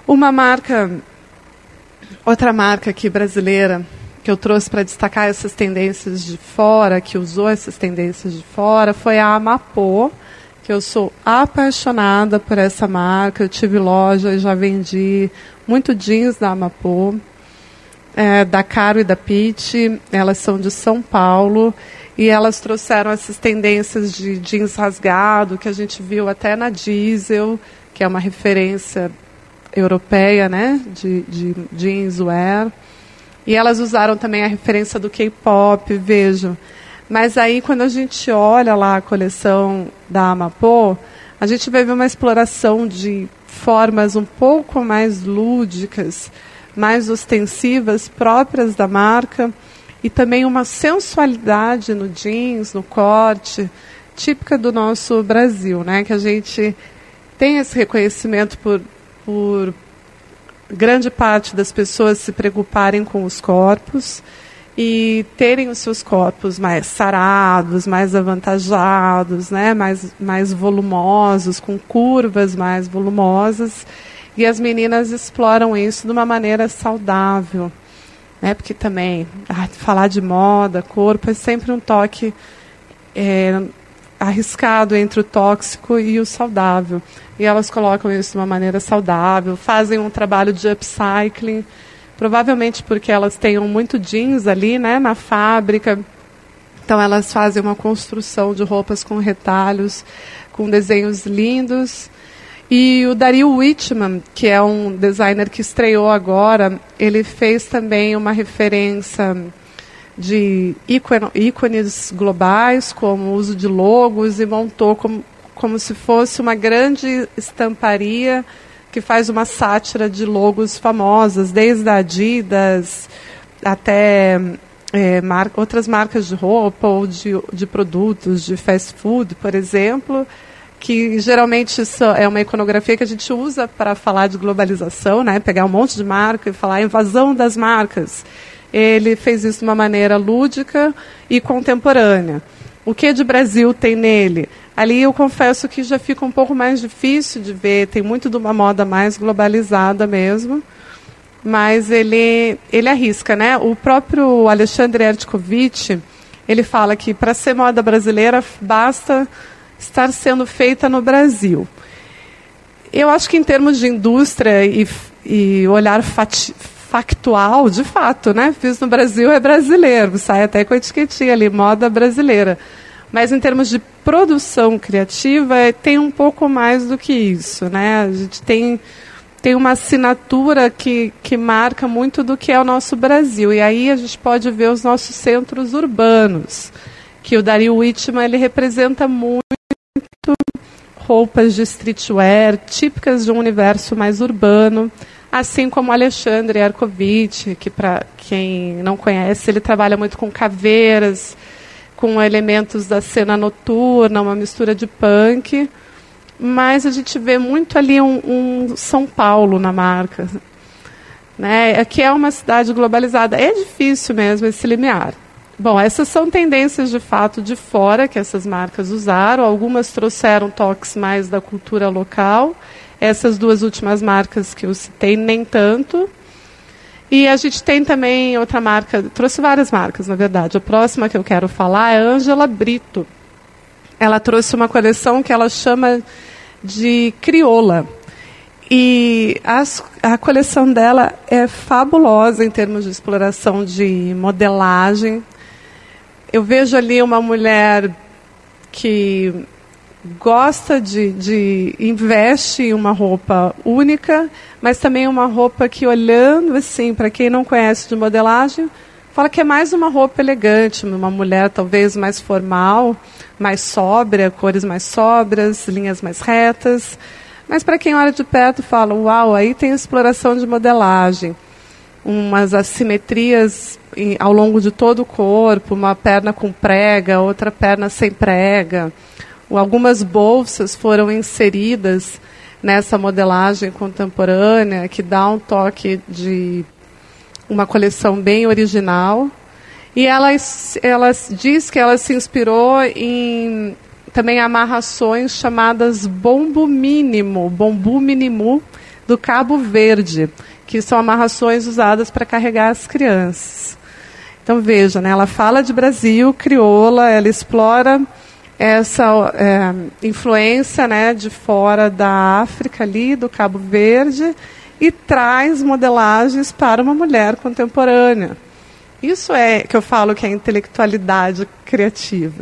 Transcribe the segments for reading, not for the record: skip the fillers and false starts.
Outra marca aqui brasileira, que eu trouxe para destacar essas tendências de fora, que usou essas tendências de fora, foi a Amapô, que eu sou apaixonada por essa marca. Eu tive loja e já vendi muito jeans da Amapô, da Caro e da Pitt. Elas são de São Paulo e elas trouxeram essas tendências de jeans rasgado, que a gente viu até na Diesel, que é uma referência europeia, né, de jeanswear. E elas usaram também a referência do K-pop, vejo. Mas aí, quando a gente olha lá a coleção da Amapô, a gente vai ver uma exploração de formas um pouco mais lúdicas, mais ostensivas, próprias da marca, e também uma sensualidade no jeans, no corte, típica do nosso Brasil, né? Que a gente tem esse reconhecimento por grande parte das pessoas se preocuparem com os corpos e terem os seus corpos mais sarados, mais avantajados, né? mais volumosos, com curvas mais volumosas. E as meninas exploram isso de uma maneira saudável, né? Porque também falar de moda, corpo, é sempre um toque arriscado entre o tóxico e o saudável. E elas colocam isso de uma maneira saudável, fazem um trabalho de upcycling, provavelmente porque elas tenham muito jeans ali, né, na fábrica. Então elas fazem uma construção de roupas com retalhos, com desenhos lindos. E o Dario Whitman, que é um designer que estreou agora, ele fez também uma referência de ícones globais, como o uso de logos, e montou como se fosse uma grande estamparia que faz uma sátira de logos famosas, desde a Adidas até outras marcas de roupa ou de produtos, de fast food, por exemplo, que geralmente isso é uma iconografia que a gente usa para falar de globalização, né? Pegar um monte de marca e falar a invasão das marcas. Ele fez isso de uma maneira lúdica e contemporânea. O que de Brasil tem nele? Ali eu confesso que já fica um pouco mais difícil de ver, tem muito de uma moda mais globalizada mesmo, mas ele arrisca, né? O próprio Alexandre Hertkovich, ele fala que para ser moda brasileira basta estar sendo feita no Brasil. Eu acho que em termos de indústria e olhar factual, de fato, né? Fiz no Brasil é brasileiro, sai até com a etiquetinha ali, moda brasileira. Mas em termos de produção criativa, tem um pouco mais do que isso, né? A gente tem uma assinatura que marca muito do que é o nosso Brasil. E aí a gente pode ver os nossos centros urbanos, que o Dario Whitman, ele representa muito roupas de streetwear, típicas de um universo mais urbano, assim como o Alexandre Hertkovich, que para quem não conhece, ele trabalha muito com caveiras, com elementos da cena noturna, uma mistura de punk, mas a gente vê muito ali um São Paulo na marca, né? Aqui é uma cidade globalizada, é difícil mesmo esse limiar. Bom, essas são tendências de fato de fora que essas marcas usaram, algumas trouxeram toques mais da cultura local, essas duas últimas marcas que eu citei nem tanto. E a gente tem também outra marca, trouxe várias marcas, na verdade. A próxima que eu quero falar é a Angela Brito. Ela trouxe uma coleção que ela chama de crioula. E a coleção dela é fabulosa em termos de exploração de modelagem. Eu vejo ali uma mulher que gosta investe em uma roupa única, mas também uma roupa que, olhando assim, para quem não conhece de modelagem, fala que é mais uma roupa elegante, uma mulher talvez mais formal, mais sóbria, cores mais sóbrias, linhas mais retas. Mas para quem olha de perto fala, uau, aí tem exploração de modelagem, umas assimetrias ao longo de todo o corpo, uma perna com prega, outra perna sem prega. Algumas bolsas foram inseridas nessa modelagem contemporânea, que dá um toque de uma coleção bem original. E ela diz que ela se inspirou em também amarrações chamadas bombu mínimo, do Cabo Verde, que são amarrações usadas para carregar as crianças. Então veja, né, ela fala de Brasil, crioula, ela explora essa influência, né, de fora da África ali, do Cabo Verde, e traz modelagens para uma mulher contemporânea. Isso é que eu falo que é intelectualidade criativa.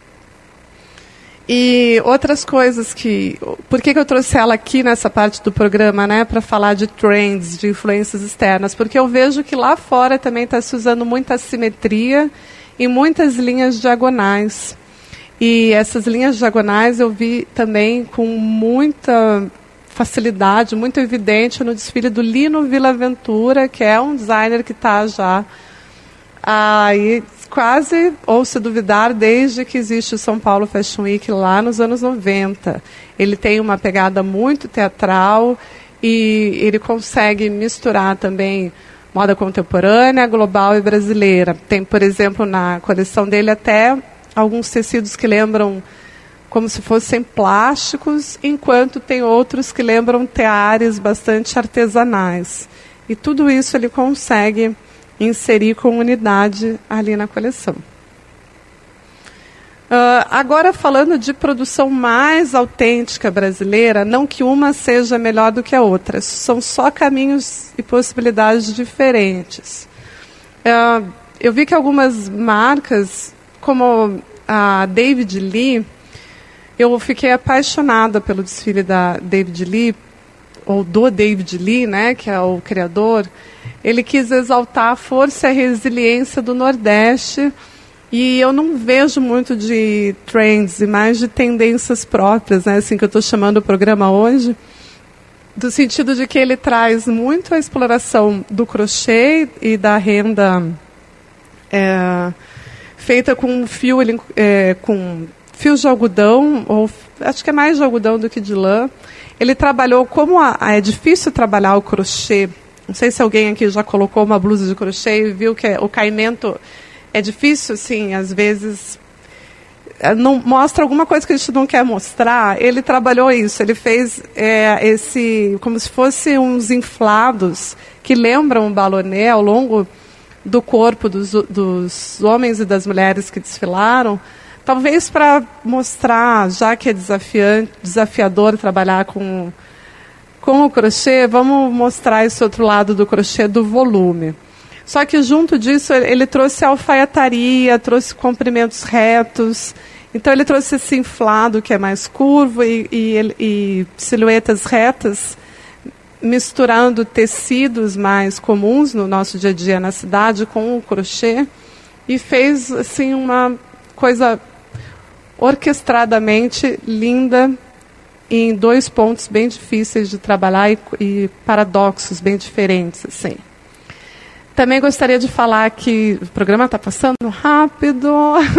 E outras coisas que... Por que eu trouxe ela aqui nessa parte do programa, né, para falar de trends, de influências externas? Porque eu vejo que lá fora também está se usando muita assimetria e muitas linhas diagonais. E essas linhas diagonais eu vi também com muita facilidade, muito evidente no desfile do Lino Villaventura, que é um designer que está já aí quase, ou se duvidar, desde que existe o São Paulo Fashion Week lá nos anos 90. Ele tem uma pegada muito teatral e ele consegue misturar também moda contemporânea, global e brasileira. Tem, por exemplo, na coleção dele até alguns tecidos que lembram como se fossem plásticos, enquanto tem outros que lembram teares bastante artesanais. E tudo isso ele consegue inserir com unidade ali na coleção. Agora, falando de produção mais autêntica brasileira, não que uma seja melhor do que a outra, são só caminhos e possibilidades diferentes. Eu vi que algumas marcas, como a David Lee, eu fiquei apaixonada pelo desfile da David Lee, ou do David Lee, né, que é o criador. Ele quis exaltar a força e a resiliência do Nordeste, e eu não vejo muito de trends e mais de tendências próprias, né, assim que eu estou chamando o programa hoje, do sentido de que ele traz muito a exploração do crochê e da renda feita com fio, com fios de algodão, ou acho que é mais de algodão do que de lã. Ele trabalhou, como é difícil trabalhar o crochê, não sei se alguém aqui já colocou uma blusa de crochê e viu que o caimento é difícil, assim, às vezes não mostra alguma coisa que a gente não quer mostrar. Ele trabalhou isso, ele fez como se fossem uns inflados que lembram um balonê ao longo do corpo dos homens e das mulheres que desfilaram, talvez para mostrar, já que é desafiador trabalhar com o crochê, vamos mostrar esse outro lado do crochê, do volume. Só que junto disso ele trouxe alfaiataria, trouxe comprimentos retos. Então ele trouxe esse inflado que é mais curvo e silhuetas retas, misturando tecidos mais comuns no nosso dia a dia na cidade com o crochê, e fez assim uma coisa orquestradamente linda em dois pontos bem difíceis de trabalhar e paradoxos bem diferentes, assim. Também gostaria de falar que o programa está passando rápido.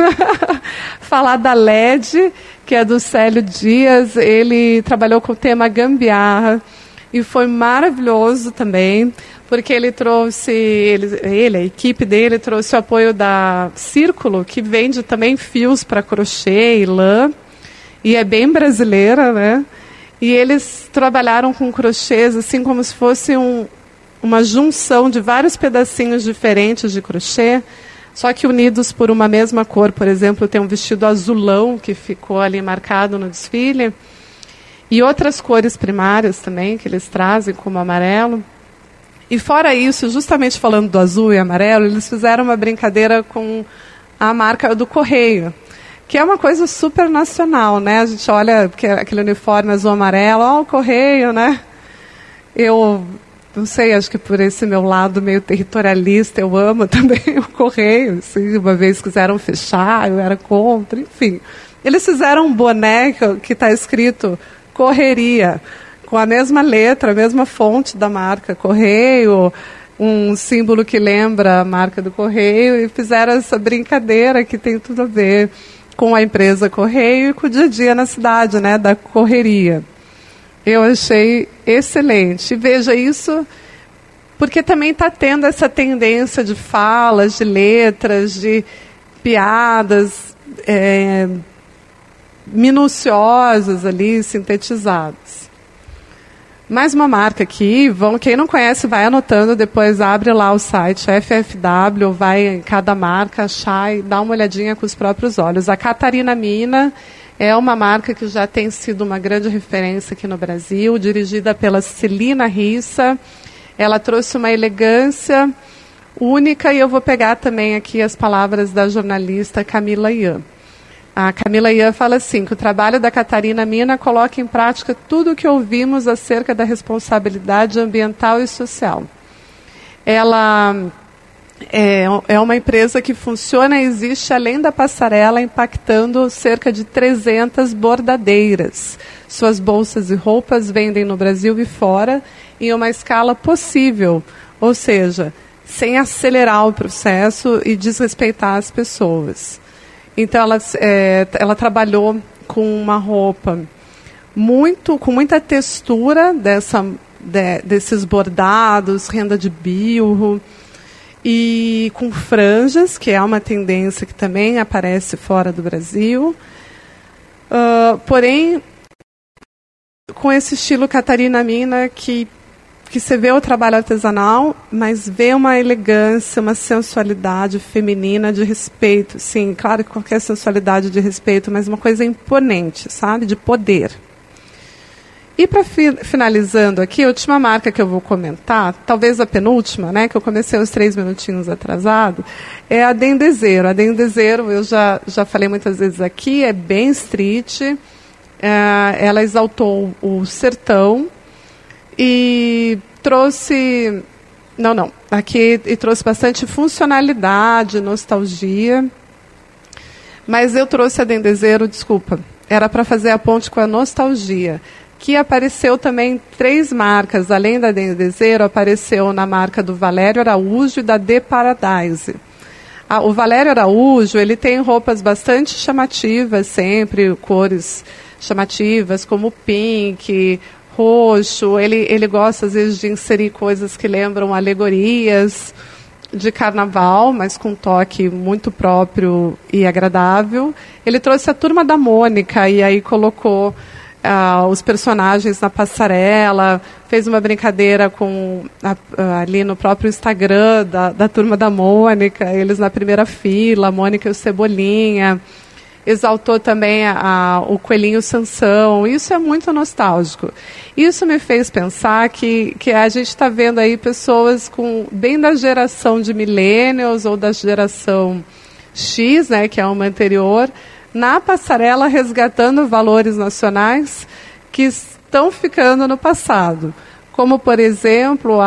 Falar da LED, que é do Célio Dias. Ele trabalhou com o tema gambiarra e foi maravilhoso também, porque ele trouxe, a equipe dele trouxe o apoio da Círculo, que vende também fios para crochê e lã, e é bem brasileira, né? E eles trabalharam com crochês assim como se fosse uma junção de vários pedacinhos diferentes de crochê, só que unidos por uma mesma cor. Por exemplo, tem um vestido azulão que ficou ali marcado no desfile, e outras cores primárias também que eles trazem, como amarelo. E fora isso, justamente falando do azul e amarelo, eles fizeram uma brincadeira com a marca do Correio, que é uma coisa super nacional, né? A gente olha aquele uniforme azul e amarelo, o Correio, né? Eu não sei, acho que por esse meu lado meio territorialista, eu amo também o Correio. Assim, uma vez quiseram fechar, eu era contra, enfim. Eles fizeram um boné que está escrito Correria, com a mesma letra, a mesma fonte da marca Correio, um símbolo que lembra a marca do Correio, e fizeram essa brincadeira que tem tudo a ver com a empresa Correio e com o dia a dia na cidade, né, da correria. Eu achei excelente. E veja isso, porque também está tendo essa tendência de falas, de letras, de piadas minuciosas ali, sintetizadas. Mais uma marca aqui, quem não conhece vai anotando, depois abre lá o site FFW, vai em cada marca achar e dá uma olhadinha com os próprios olhos. A Catarina Mina é uma marca que já tem sido uma grande referência aqui no Brasil, dirigida pela Celina Rissa. Ela trouxe uma elegância única e eu vou pegar também aqui as palavras da jornalista Camila Ian. A Camila Ian fala assim, que o trabalho da Catarina Mina coloca em prática tudo o que ouvimos acerca da responsabilidade ambiental e social. Ela é uma empresa que funciona e existe além da passarela, impactando cerca de 300 bordadeiras. Suas bolsas e roupas vendem no Brasil e fora em uma escala possível, ou seja, sem acelerar o processo e desrespeitar as pessoas. Então, ela trabalhou com uma roupa com muita textura desses bordados, renda de bilro, e com franjas, que é uma tendência que também aparece fora do Brasil. Porém, com esse estilo Catarina Mina, que você vê o trabalho artesanal, mas vê uma elegância, uma sensualidade feminina de respeito. Sim, claro que qualquer sensualidade de respeito, mas uma coisa imponente, sabe? De poder. E para finalizando aqui, a última marca que eu vou comentar, talvez a penúltima, né, que eu comecei uns 3 minutinhos atrasado, é a Dendezeiro. A Dendezeiro, eu já falei muitas vezes aqui, é bem street. Ela exaltou o sertão, e trouxe bastante funcionalidade, nostalgia, mas eu trouxe a Dendezeiro, era para fazer a ponte com a nostalgia, que apareceu também 3 marcas, além da Dendezeiro, apareceu na marca do Valério Araújo e da The Paradise. O Valério Araújo, ele tem roupas bastante chamativas sempre, cores chamativas, como pink, roxo, ele gosta às vezes de inserir coisas que lembram alegorias de carnaval, mas com um toque muito próprio e agradável. Ele trouxe a Turma da Mônica e aí colocou os personagens na passarela, fez uma brincadeira ali no próprio Instagram da Turma da Mônica, eles na primeira fila, a Mônica e o Cebolinha. Exaltou também o Coelhinho Sansão. Isso é muito nostálgico. Isso me fez pensar que a gente está vendo aí pessoas bem da geração de millennials ou da geração X, né, que é uma anterior, na passarela resgatando valores nacionais que estão ficando no passado. Como, por exemplo,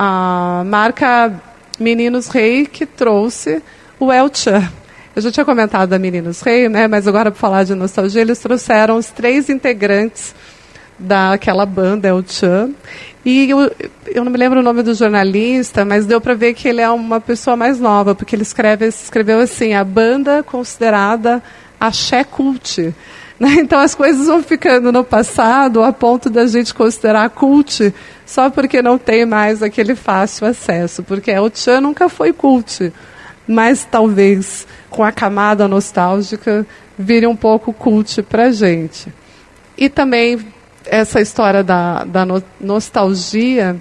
a marca Meninos Rei, que trouxe o El Chan. Eu já tinha comentado da Meninos Rei, né, mas agora, para falar de nostalgia, eles trouxeram os 3 integrantes daquela banda, El Chan. E eu não me lembro o nome do jornalista, mas deu para ver que ele é uma pessoa mais nova, porque ele escreveu assim, a banda considerada axé cult. Né? Então as coisas vão ficando no passado a ponto da gente considerar cult só porque não tem mais aquele fácil acesso, porque El Chan nunca foi cult, mas talvez com a camada nostálgica vire um pouco cult para a gente. E também essa história da nostalgia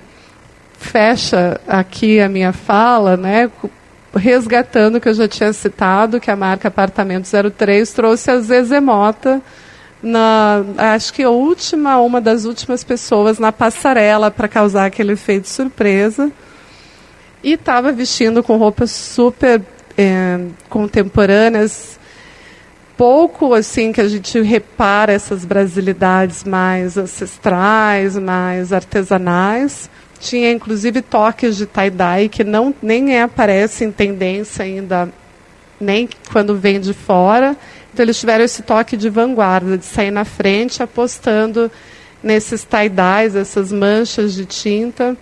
fecha aqui a minha fala, né, resgatando o que eu já tinha citado, que a marca Apartamento 03 trouxe a Zezé Mota, acho que uma das últimas pessoas na passarela para causar aquele efeito surpresa, e estava vestindo com roupas super contemporâneas, pouco assim que a gente repara essas brasilidades mais ancestrais, mais artesanais. Tinha inclusive toques de tie-dye que nem aparece em tendência ainda, nem quando vem de fora. Então eles tiveram esse toque de vanguarda, de sair na frente apostando nesses tie-dyes, essas manchas de tinta,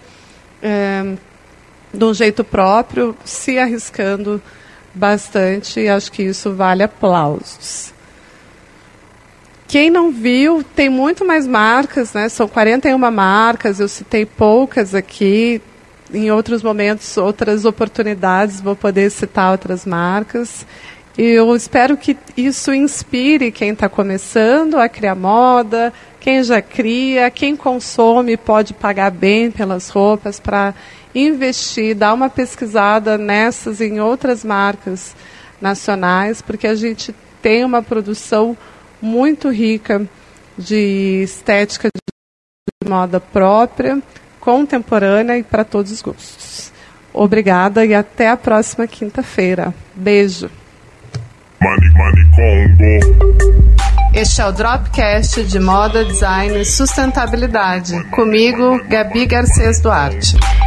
de um jeito próprio, se arriscando bastante, e acho que isso vale aplausos. Quem não viu, tem muito mais marcas, né? São 41 marcas, eu citei poucas aqui, em outros momentos, outras oportunidades, vou poder citar outras marcas. E eu espero que isso inspire quem está começando a criar moda, quem já cria, quem consome pode pagar bem pelas roupas para investir, dar uma pesquisada nessas e em outras marcas nacionais, porque a gente tem uma produção muito rica de estética de moda própria, contemporânea e para todos os gostos. Obrigada e até a próxima quinta-feira. Beijo. Este é o Dropcast de Moda, Design e Sustentabilidade. Comigo, Gabi Garcês Duarte.